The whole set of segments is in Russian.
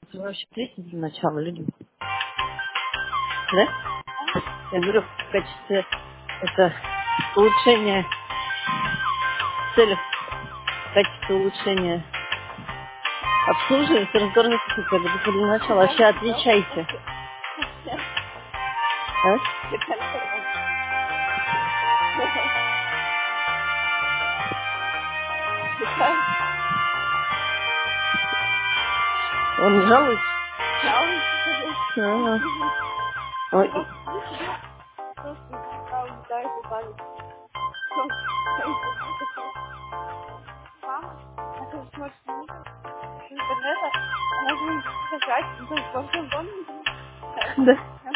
Это вообще третий для начала людям. Да? Я говорю, в качестве это улучшения цели, в качестве улучшения обслуживания, разговорных техник. Я говорю, это для начала. Вообще отличайте. А? Он не жалуется? Ага. Ой. Да.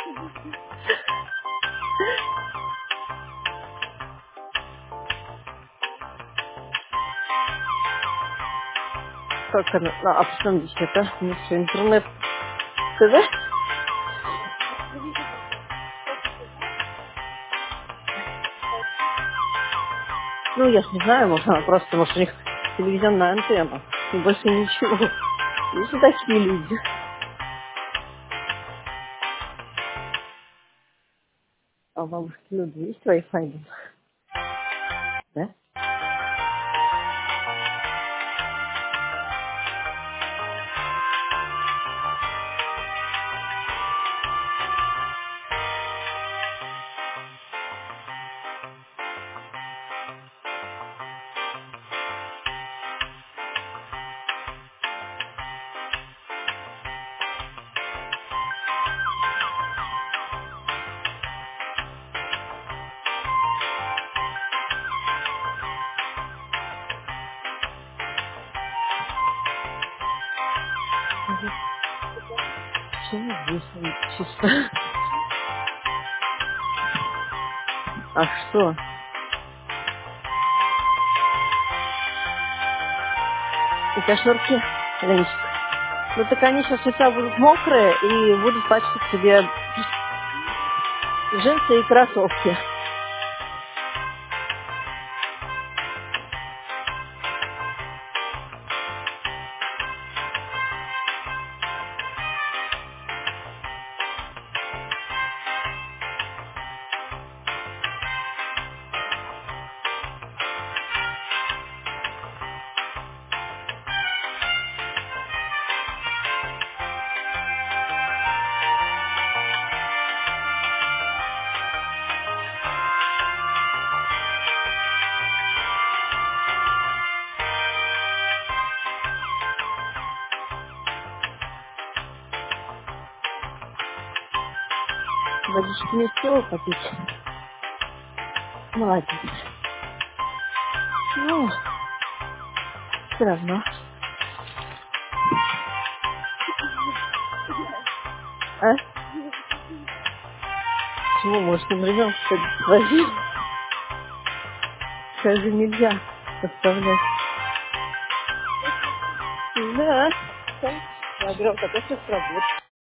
Как она? А потом здесь это? Ну что, интернет? ТВ? Ну, я ж не знаю, может, она просто, может, у них телевизионная антенна. И больше ничего. Есть и такие люди. А у бабушки люди есть Wi-Fi? Да? Почему здесь чисто? А что? Это шнурки, Ленечка. Ну так они сейчас у тебя будут мокрые и будут пачкать тебе джинсы и кроссовки. Водички не успела попить? Молодец. Ну, все равно. А? Почему? Может, он ребенка что-то возил? Скажи, нельзя оставлять. Да. Я говорю, как это сработает.